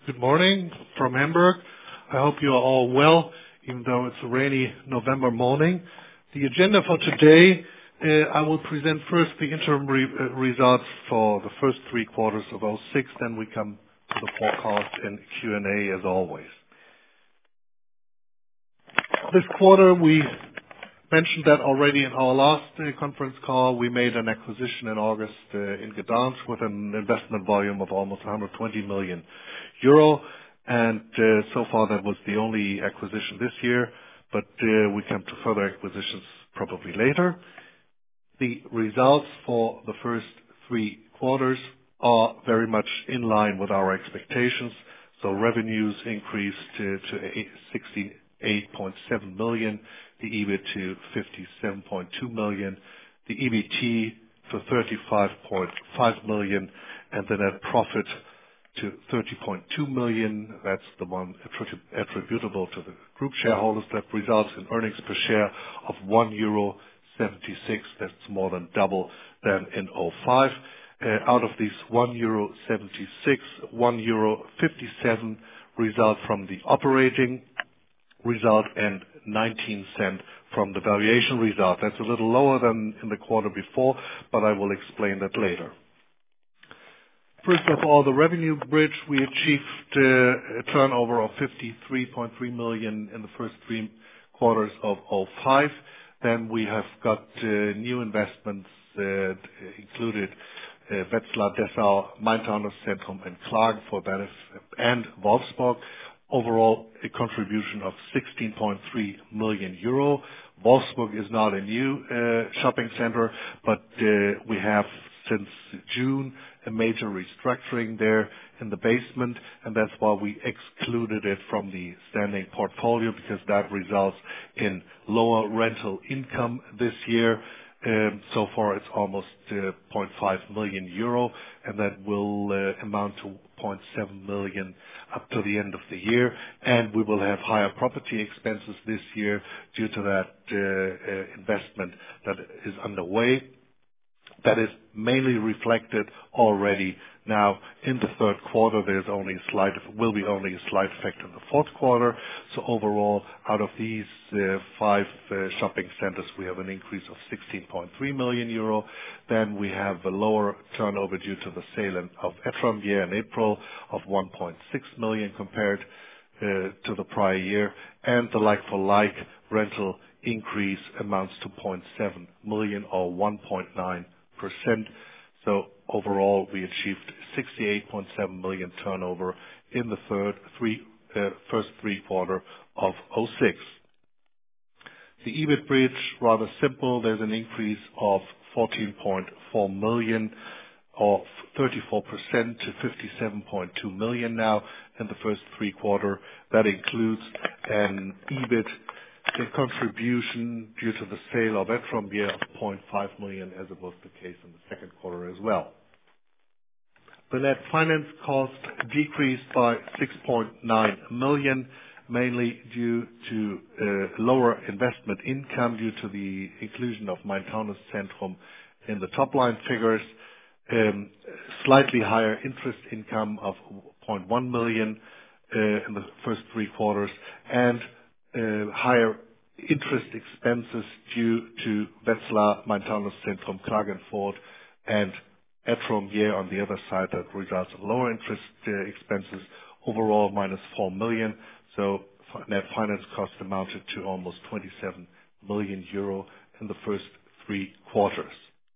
Good morning from Hamburg. I hope you are all well, even though it's a rainy November morning. The agenda for today, I will present first the interim results for the first 3 quarters of 2006, then we come to the forecast and Q&A as always. This quarter, we mentioned that already in our last conference call. We made an acquisition in August in Gdansk with an investment volume of almost 120 million euro. And so far, that was the only acquisition this year, but we come to further acquisitions probably later. The results for the first 3 quarters are very much in line with our expectations. So revenues increased to 68.7 million, the EBIT to 57.2 million, the EBT to 35.5 million, and the net profit to 30.2 million. That's the one attributable to the group shareholders. That results in earnings per share of €1.76. That's more than double than in 2005. Out of these €1.76, €1.57 result from the operating result and 19 cents from the valuation result. That's a little lower than in the quarter before, but I will explain that later. First of all, the revenue bridge, we achieved a turnover of 53.3 million in the first 3 quarters of 2005. Then we have got new investments included Wetzlar, Dessau, Main-Taunus-Zentrum, and Klagenfurt and Wolfsburg. Overall, a contribution of 16.3 million euro. Wolfsburg is not a new shopping center, but we have since June a major restructuring there in the basement, and that's why we excluded it from the standing portfolio, because that results in lower rental income this year. So far, it's almost 0.5 million euro, and that will amount to 0.7 million up to the end of the year. And we will have higher property expenses this year due to that investment that is underway. That is mainly reflected already now in the third quarter. Will be only a slight effect in the fourth quarter. So overall, out of these 5 shopping centers, we have an increase of 16.3 million euro. Then we have a lower turnover due to the sale of Etrembières in April of 1.6 million compared to the prior year. And the like-for-like rental increase amounts to 0.7 million or 1.9%. So overall, we achieved 68.7 million turnover in the first 3 quarters of 2006. The EBIT bridge, rather simple. There's an increase of 14.4 million or 34% to 57.2 million now in the first 3 quarters. That includes an EBIT contribution due to the sale of Etrembières of 0.5 million, as it was the case in the second quarter as well. The net finance cost decreased by 6.9 million, mainly due to lower investment income due to the inclusion of Main-Taunus-Zentrum in the top line figures, slightly higher interest income of 0.1 million in the first 3 quarters, and higher interest expenses due to Wetzlar, Main-Taunus-Zentrum, Klagenfurt, and Etrembières on the other side. That results in lower interest expenses, overall minus 4 million. So net finance cost amounted to almost 27 million euro in the first 3 quarters.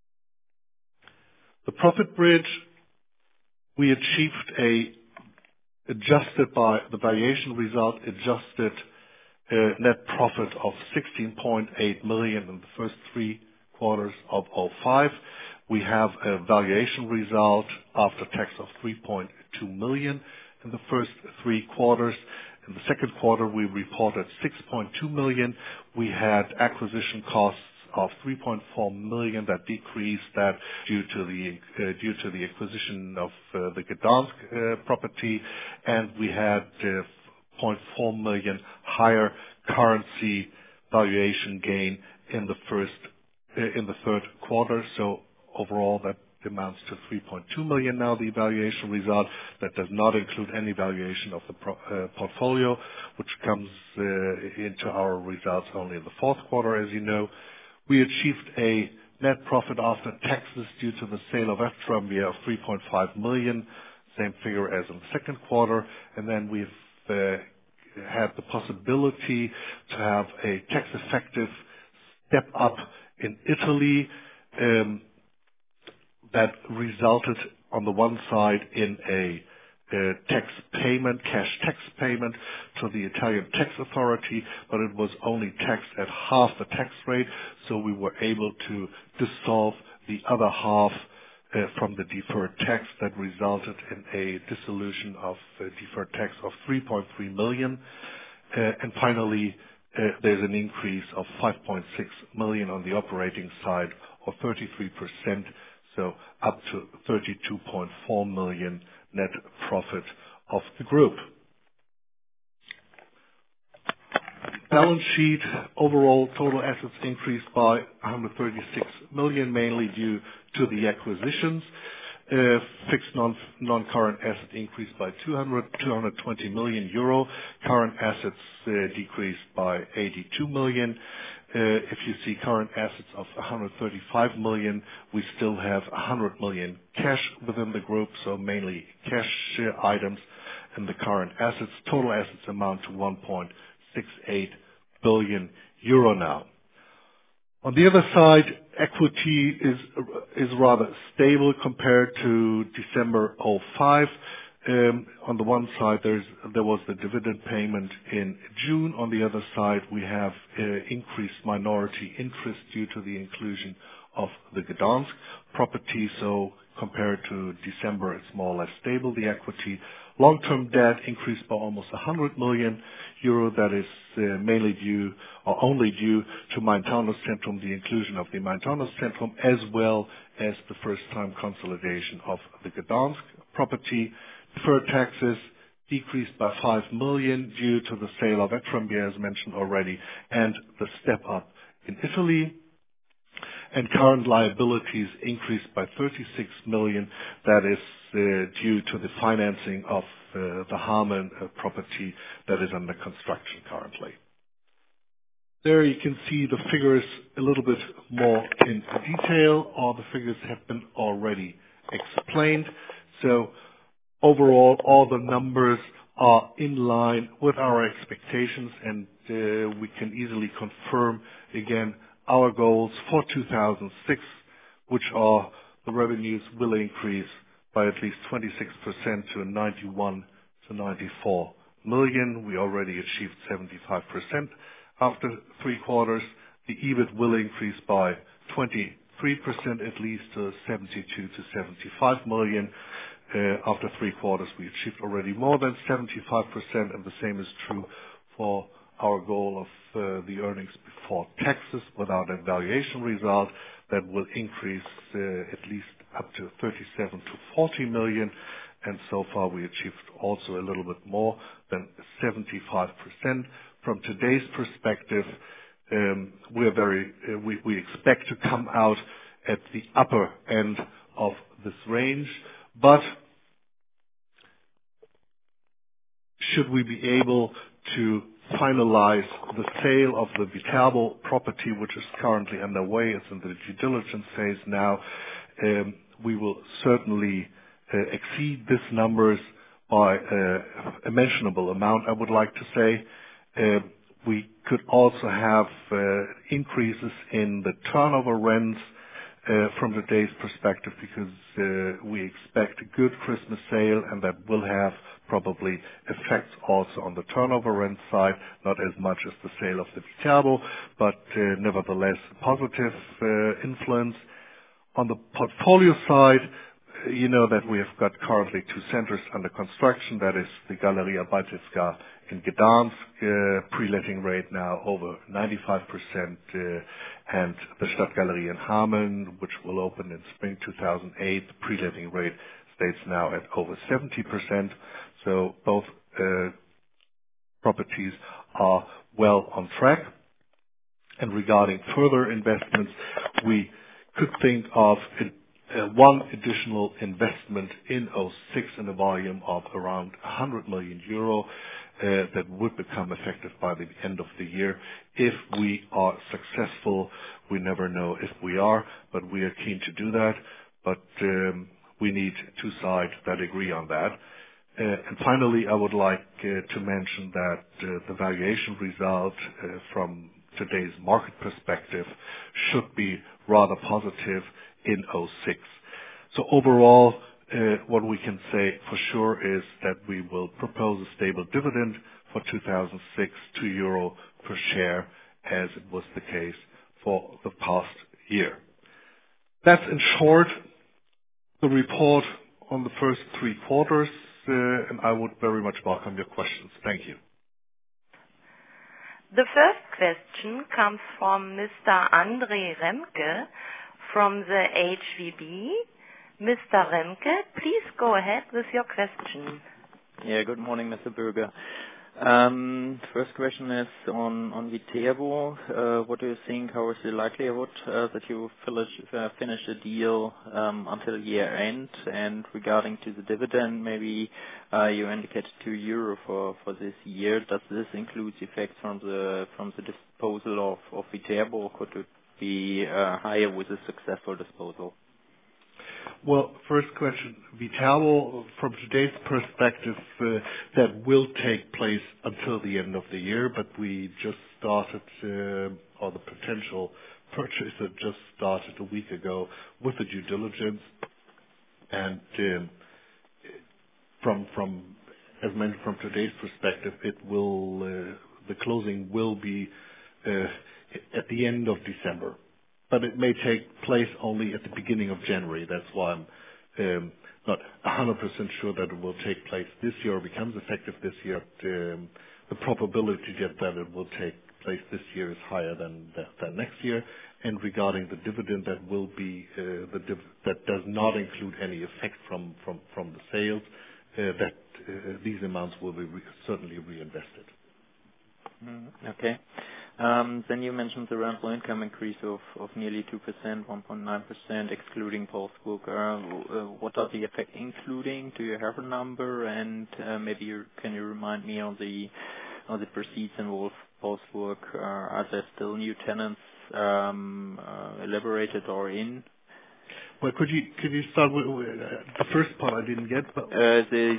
The profit bridge, we achieved adjusted by the valuation result, adjusted net profit of 16.8 million in the first 3 quarters of 2005. We have a valuation result after tax of 3.2 million in the first 3 quarters. In the second quarter, we reported 6.2 million. We had acquisition costs of 3.4 million that decreased that due to the acquisition of the Gdansk property, and we had 0.4 million higher currency valuation gain in the third quarter. So overall, that amounts to 3.2 million now, the valuation result. That does not include any valuation of the portfolio, which comes into our results only in the fourth quarter, as you know. We achieved a net profit after taxes due to the sale of Eftramia of 3.5 million, same figure as in the second quarter. And then we've had the possibility to have a tax effective step up in Italy, that resulted on the one side in a cash tax payment to the Italian tax authority, but it was only taxed at half the tax rate, so we were able to dissolve the other half from the deferred tax. That resulted in a dissolution of deferred tax of 3.3 million. And finally, there's an increase of 5.6 million on the operating side, or 33%, so up to 32.4 million net profit of the group. Balance sheet, overall total assets increased by 136 million, mainly due to the acquisitions. Fixed non-current asset increased by 220 million euro. Current assets decreased by 82 million. If you see current assets of 135 million, we still have 100 million cash within the group, so mainly cash items in the current assets. Total assets amount to 1.68 billion euro now. On the other side, equity is rather stable compared to December 2005. On the one side, there was the dividend payment in June. On the other side, we have increased minority interest due to the inclusion of the Gdansk property. So compared to December, it's more or less stable, the equity. Long-term debt increased by almost 100 million euro. That is mainly due, or only due, to Main-Taunus-Zentrum, the inclusion of the Main-Taunus-Zentrum, as well as the first-time consolidation of the Gdansk property. Deferred taxes decreased by 5 million due to the sale of Eftramia, as mentioned already, and the step up in Italy. And current liabilities increased by 36 million. That is due to the financing of the Hameln property that is under construction currently. There you can see the figures a little bit more in detail. All the figures have been already explained. So overall, all the numbers are in line with our expectations, and we can easily confirm again our goals for 2006, which are the revenues will increase by at least 26% to 91 to 94 million. We already achieved 75% after 3 quarters. The EBIT will increase by 23% at least to 72 to 75 million. After 3 quarters, we achieved already more than 75%, and the same is true for our goal of the earnings before taxes without a valuation result. That will increase at least up to 37 to 40 million, and so far we achieved also a little bit more than 75%. From today's perspective, we expect to come out at the upper end of this range, but should we be able to finalize the sale of the Viterbo property, which is currently underway, it's in the due diligence phase now, we will certainly exceed these numbers by a mentionable amount, I would like to say. We could also have increases in the turnover rents from today's perspective, because we expect a good Christmas sale, and that will have probably effects also on the turnover rent side, not as much as the sale of the Viterbo, but nevertheless positive influence. On the portfolio side, you know that we have got currently 2 centers under construction. That is the Galeria Bałtycka in Gdansk, pre-letting rate now over 95%, and the Stadtgalerie in Hameln, which will open in spring 2008. The pre-letting rate stays now at over 70%. So both properties are well on track. And regarding further investments, we could think of one additional investment in '06 in a volume of around 100 million euro that would become effective by the end of the year. If we are successful, we never know if we are, but we are keen to do that. But we need two sides that agree on that. And finally, I would like to mention that the valuation result from today's market perspective should be rather positive in '06. So overall, what we can say for sure is that we will propose a stable dividend for 2006, €2 per share, as it was the case for the past year. That's in short the report on the first 3 quarters, and I would very much welcome your questions. Thank you. The first question comes from Mr. Andre Remke from the HVB. Mr. Remke, please go ahead with your question. Yeah, good morning, Mr. Bürger. First question is on Viterbo. What do you think? How is the likelihood that you finish the deal until year-end? And regarding to the dividend, maybe you indicated €2 for this year. Does this include effects from the disposal of Viterbo, or could it be higher with a successful disposal? Well, first question, Viterbo, from today's perspective, that will take place until the end of the year, but we just started, or the potential purchaser just started a week ago with the due diligence. And as mentioned, from today's perspective, the closing will be at the end of December. But it may take place only at the beginning of January. That's why I'm not 100% sure that it will take place this year or becomes effective this year. The probability that it will take place this year is higher than next year. And regarding the dividend, that will be that does not include any effect from the sales. That these amounts will be certainly reinvested. Okay. Then you mentioned the rental income increase of nearly 2%, 1.9%, excluding Wolfsburg. What are the effects including? Do you have a number? And maybe can you remind me on the proceeds in Wolfsburg? Are there still new tenants elaborated or in? Well, could you start with the first part I didn't get? But the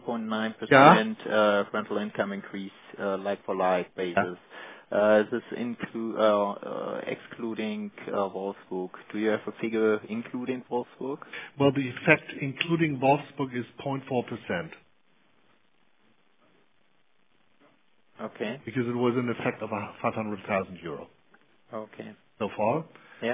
1.9% rental income increase, like for like basis. This excluding Wolfsburg. Do you have a figure including Wolfsburg? Well, the effect including Wolfsburg is 0.4%. Okay. Because it was an effect of €500,000. Okay. So far. Yeah.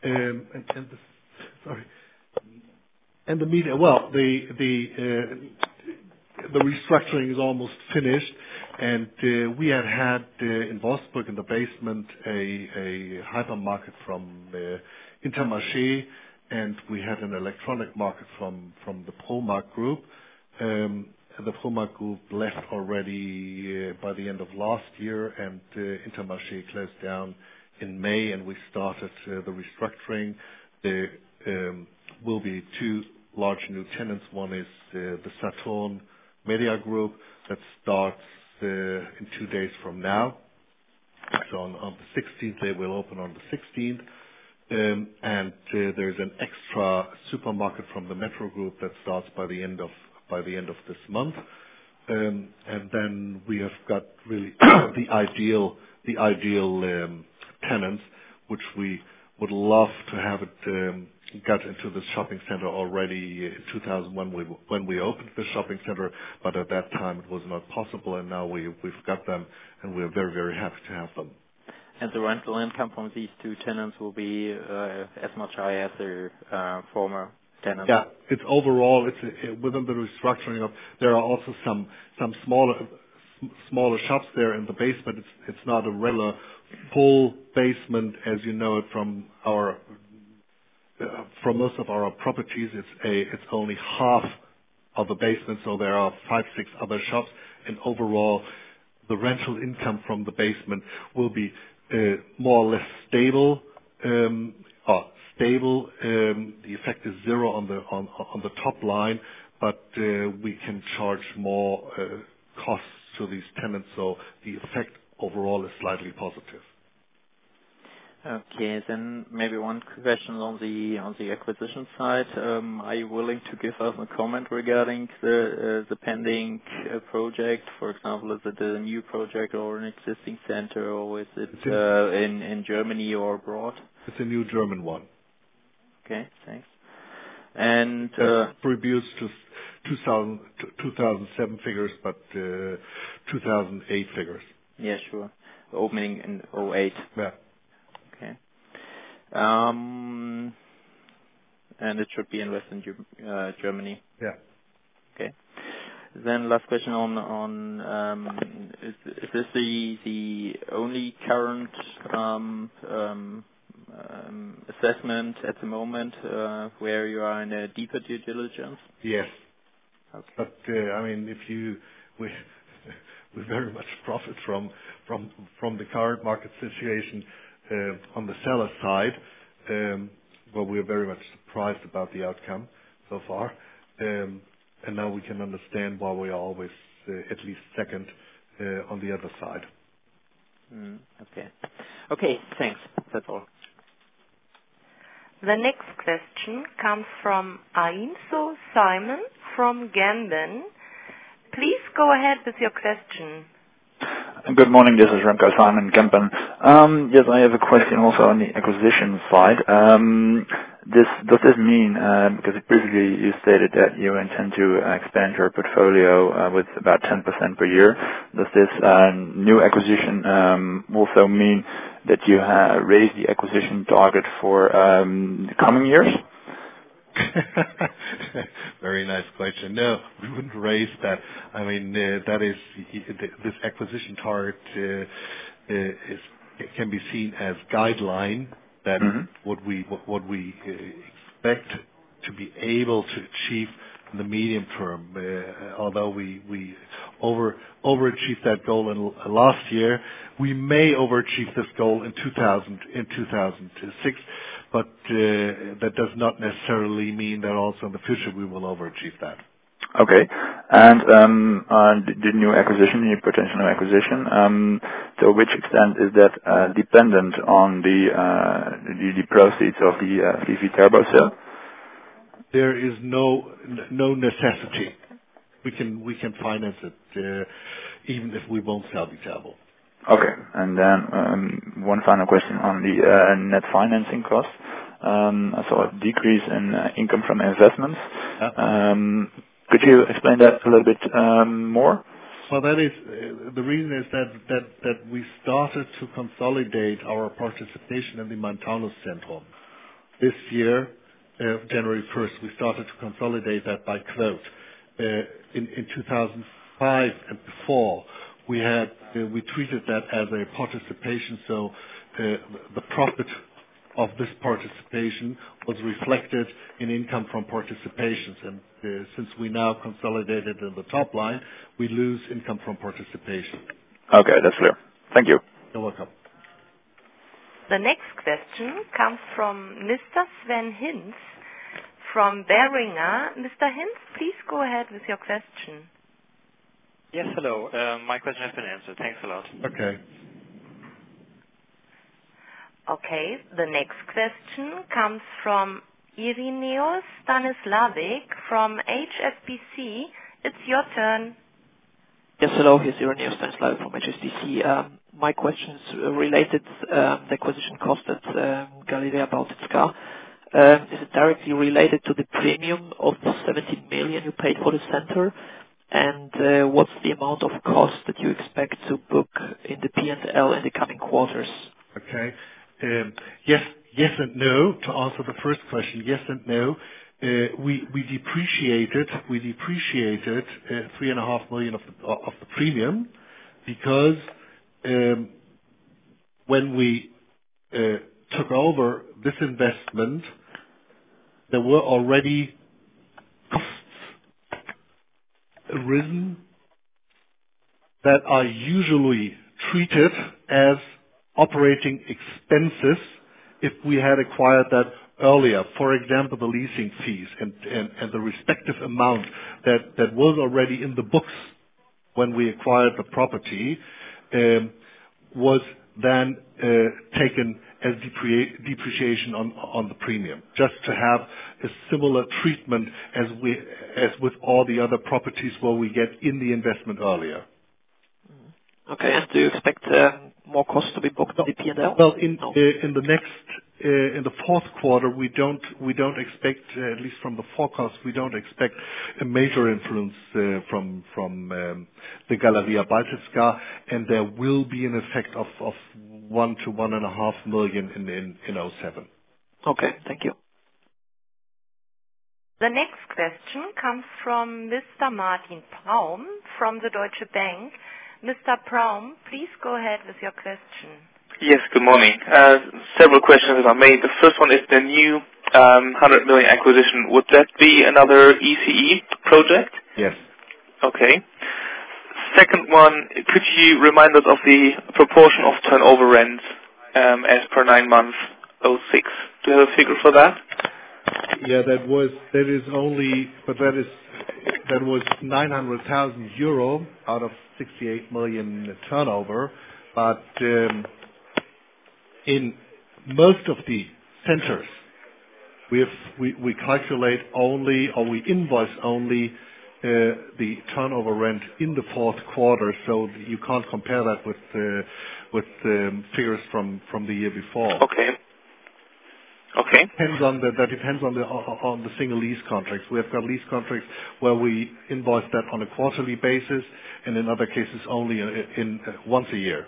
And the media. Well, the restructuring is almost finished, and we had in Wolfsburg in the basement a hypermarket from Intermarché, and we had an electronic market from the Promarkt Group. The Promarkt Group left already by the end of last year, and Intermarché closed down in May, and we started the restructuring. There will be 2 large new tenants. One is the Saturn Media Group that starts in 2 days from now. So on the 16th, they will open on the 16th. And there's an extra supermarket from the Metro Group that starts by the end of this month. And then we have got really the ideal tenants, which we would love to have it got into the shopping center already in 2001 when we opened the shopping center, but at that time it was not possible, and now we've got them, and we're very, very happy to have them. And the rental income from these 2 tenants will be as much high as their former tenants? Yeah, it's overall, within the restructuring there are also some smaller shops there in the basement. It's not a regular full basement as you know it from most of our properties. It's only half of the basement, so there are 5, 6 other shops, and overall the rental income from the basement will be more or less stable, stable. The effect is zero on the top line, but we can charge more costs to these tenants, so the effect overall is slightly positive. Okay. Then maybe one question on the acquisition side. Are you willing to give us a comment regarding the pending project? For example, is it a new project or an existing center, or is it in Germany or abroad? It's a new German one. Okay, thanks. And reduced to 2007 figures, but 2008 figures. Yeah, sure. Opening in '08. Yeah. Okay. And it should be in Western Germany. Yeah. Okay. Then last question on is this the only current assessment at the moment where you are in a deeper due diligence? Yes. Okay. But I mean, we very much profit from the current market situation on the seller side. Well, we're very much surprised about the outcome so far, and now we can understand why we are always at least second on the other side. Okay. Okay. Thanks. That's all. The next question comes from Ainso Simon from Gambin. Please go ahead with your question. Good morning. This is Remco Simon, Kempen. Yes, I have a question also on the acquisition side. Does this mean, because previously you stated that you intend to expand your portfolio with about 10% per year, does this new acquisition also mean that you raise the acquisition target for the coming years? Very nice question. No, we wouldn't raise that. I mean, that is this acquisition target can be seen as guideline that what we expect to be able to achieve in the medium term. Although we overachieved that goal in last year, we may overachieve this goal in 2006. But that does not necessarily mean that also in the future we will overachieve that. Okay. And the new acquisition, the potential new acquisition, to which extent is that dependent on the proceeds of the VV Turbo sale? There is no necessity. We can finance it even if we won't sell the Turbo. Okay. And then one final question on the net financing cost. I saw a decrease in income from investments. Could you explain that a little bit more? Well, that is the reason is that we started to consolidate our participation in the Main-Taunus-Zentrum. This year, January 1st, we started to consolidate that by quote. In 2005 and before, we treated that as a participation, so the profit of this participation was reflected in income from participations. And since we now consolidated in the top line, we lose income from participation. Okay, that's clear. Thank you. You're welcome. The next question comes from Mr. Sven Hinz from Beringer. Mr. Hinz, please go ahead with your question. Yes, hello. My question has been answered. Thanks a lot. Okay. Okay, the next question comes from Ireneos Stanislavic from HSBC. It's your turn. Yes, hello. Here's Ireneos Stanislavic from HSBC. My question is related to the acquisition cost at Galeria Bałtycka. Is it directly related to the premium of the 17 million you paid for the center? And what's the amount of cost that you expect to book in the P&L in the coming quarters? Okay. Yes and no. To answer the first question, yes and no. We depreciated 3.5 million of the premium because when we took over this investment, there were already costs arisen that are usually treated as operating expenses if we had acquired that earlier, for example, the leasing fees and the respective amount that was already in the books when we acquired the property, was then taken as depreciation on the premium, just to have a similar treatment as with all the other properties where we get in the investment earlier. Okay. And do you expect more costs to be booked on the P&L? Well, in the fourth quarter, we don't expect, at least from the forecast, we don't expect a major influence from the Galeria Baltická, and there will be an effect of 1 to 1.5 million in 07. Okay. Thank you. The next question comes from Mr. Martin Praum from the Deutsche Bank. Mr. Praum, please go ahead with your question. Yes, good morning. Several questions, if I may. The first one is the new 100 million acquisition. Would that be another ECE project? Yes. Okay. Second one, could you remind us of the proportion of turnover rents as per 9 months 06? Do you have a figure for that? Yeah, that was 900,000 euro out of 68 million turnover. But in most of the centers, we calculate only, or we invoice only the turnover rent in the fourth quarter, so you can't compare that with figures from the year before. Okay. Okay. That depends on the single lease contracts. We have got lease contracts where we invoice that on a quarterly basis, and in other cases only in once a year.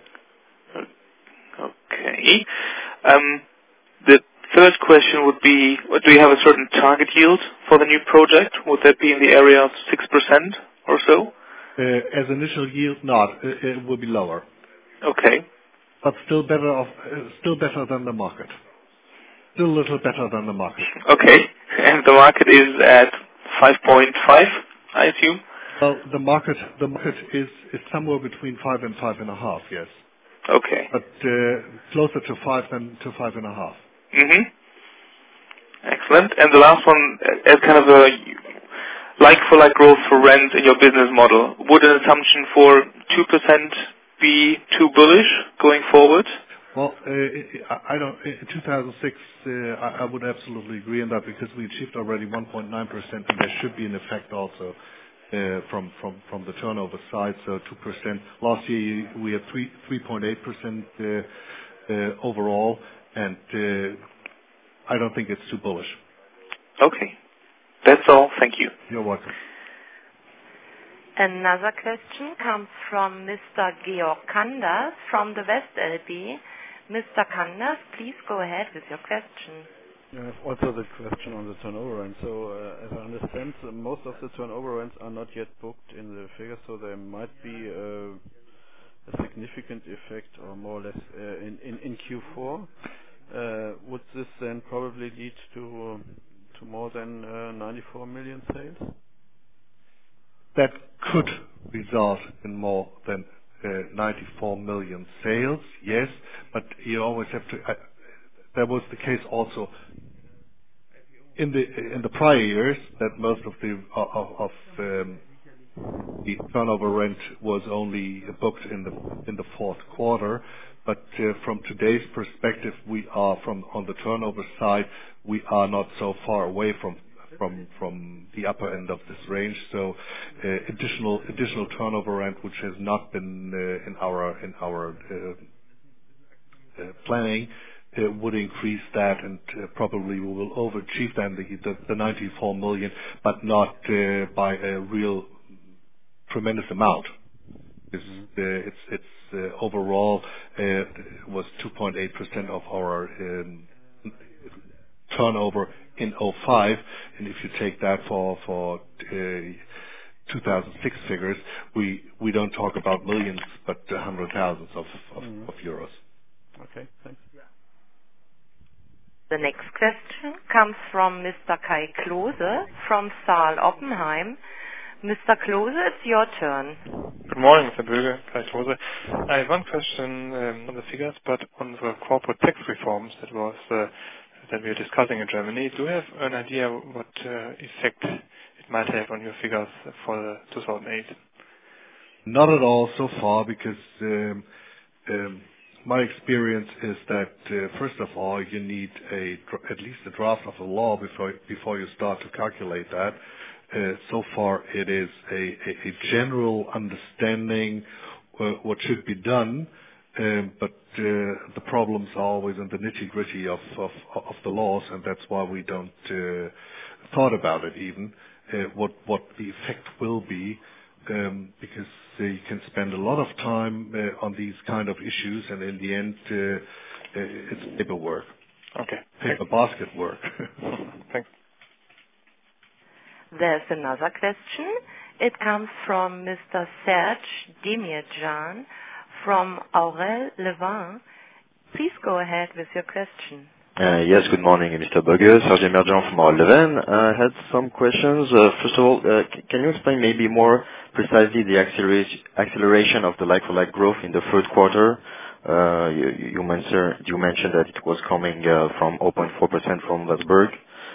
Okay. The third question would be, do you have a certain target yield for the new project? Would that be in the area of 6% or so? As initial yield, not. It will be lower. Okay. But still better than the market. Still a little better than the market. Okay. And the market is at 5.5, I assume? Well, the market is somewhere between 5 and 5.5, yes. Okay. But closer to 5 than to 5.5. Mm-hmm. Excellent. And the last one, as kind of a like-for-like growth for rent in your business model, would an assumption for 2% be too bullish going forward? Well, I don't. In 2006, I would absolutely agree on that because we achieved already 1.9%, and there should be an effect also from the turnover side. So 2%. Last year we had 3.8% overall, and I don't think it's too bullish. Okay, that's all. Thank you. You're welcome. Another question comes from Mr. Georg Kanders from the West LB. Mr. Kanders, please go ahead with your question. I have also the question on the turnover rent. So, as I understand, most of the turnover rents are not yet booked in the figure, so there might be a significant effect, or more or less, in Q4. Would this then probably lead to more than 94 million sales? That could result in more than 94 million sales, yes, but you always have to. That was the case also in the prior years, that most of the turnover rent was only booked in the fourth quarter. But from today's perspective, we are on the turnover side, we are not so far away from the upper end of this range. So additional turnover rent, which has not been in our planning, would increase that, and probably we will overachieve then the 94 million, but not by a real tremendous amount. It's overall was 2.8% of our turnover in 05, and if you take that for 2006 figures, we don't talk about millions, but hundred thousands of euros. Okay, thanks. The next question comes from Mr. Kai Klose from Saal Oppenheim. Mr. Klose, it's your turn. Good morning, Mr. Böge, Kai Klose. I have one question on the figures, but on the corporate tax reforms that was that we are discussing in Germany. Do you have an idea what effect it might have on your figures for 2008? Not at all so far, because my experience is that first of all, you need at least a draft of a law before you start to calculate that. So far, it is a general understanding what should be done, but the problems are always in the nitty-gritty of the laws, and that's why we don't thought about it even what the effect will be, because you can spend a lot of time on these kind of issues, and in the end, it's paperwork. Okay. Paper basket work. Thanks. There's another question. It comes from Mr. Serge Demirjan from Aurel Levin. Please go ahead with your question. Yes, good morning, Mr. Bugge. Serge Demirjan from Aurel Levin. I had some questions. First of all, can you explain maybe more precisely the acceleration of the like-for-like growth in the third quarter? You mentioned that it was coming from 0.4% from Luxembourg.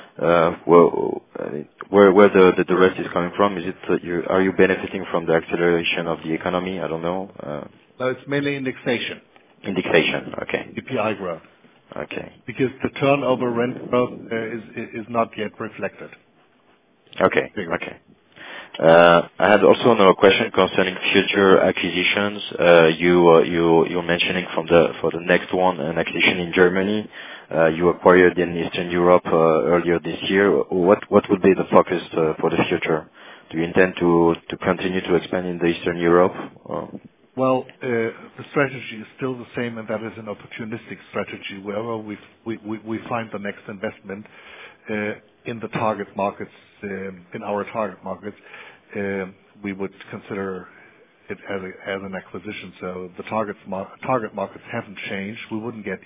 Where the rest is coming from? Is it are you benefiting from the acceleration of the economy? I don't know. No, it's mainly indexation. Indexation, okay. CPI growth. Okay. Because the turnover rent growth is not yet reflected. Okay. Okay. I had also another question concerning future acquisitions. You're mentioning for the next one, an acquisition in Germany. You acquired in Eastern Europe earlier this year. What would be the focus for the future? Do you intend to continue to expand in the Eastern Europe? Well, the strategy is still the same, and that is an opportunistic strategy. Wherever we find the next investment in the target markets, in our target markets, we would consider it as an acquisition. So the target markets haven't changed. We wouldn't get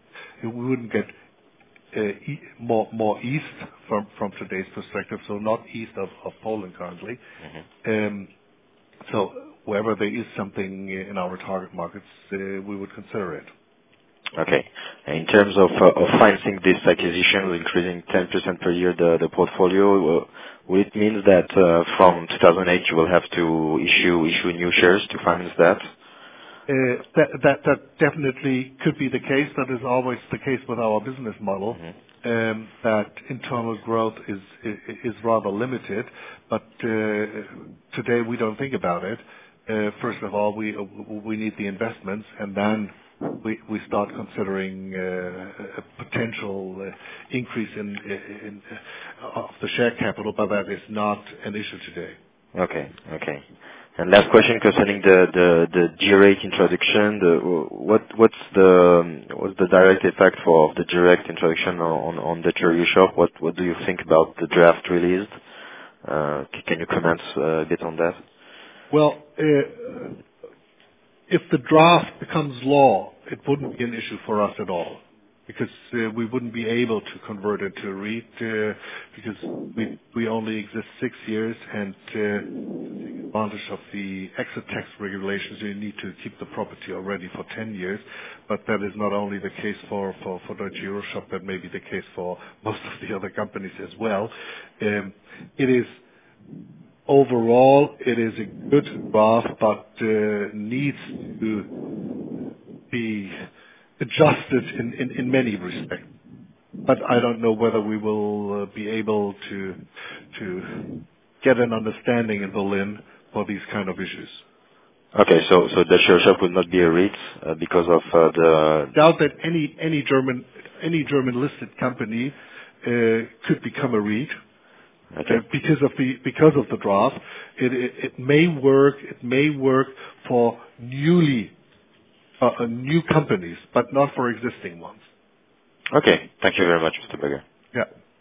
more east from today's perspective. So not east of Poland currently. Mm-hmm. So wherever there is something in our target markets, we would consider it. Okay. In terms of financing this acquisition, increasing 10% per year the portfolio, will it mean that from 2008 you will have to issue new shares to finance that? That definitely could be the case. That is always the case with our business model. Mm-hmm. That internal growth is rather limited, but today we don't think about it. First of all, we need the investments, and then we start considering a potential increase in of the share capital, but that is not an issue today. Okay. Okay. And last question concerning the G-rate introduction. What's the direct effect of the direct introduction on the Treasury shop? What do you think about the draft released? Can you comment a bit on that? Well, if the draft becomes law, it wouldn't be an issue for us at all, because we wouldn't be able to convert it to a REIT, because we only exist 6 years, and to take advantage of the exit tax regulations, you need to keep the property already for 10 years. But that is not only the case for Deutsche Euroshop, that may be the case for most of the other companies as well. Overall, it is a good draft, but needs to be adjusted in many respects. But I don't know whether we will be able to get an understanding in Berlin for these kind of issues. Okay, so the Euroshop will not be a REIT because of the. Doubt that any German listed company could become a REIT. Okay. Because of the draft, it may work for new companies, but not for existing ones. Okay, thank you very much, Mr. Berger. Yeah.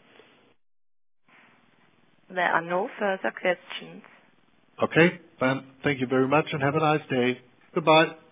There are no further questions. Okay, then thank you very much and have a nice day. Goodbye.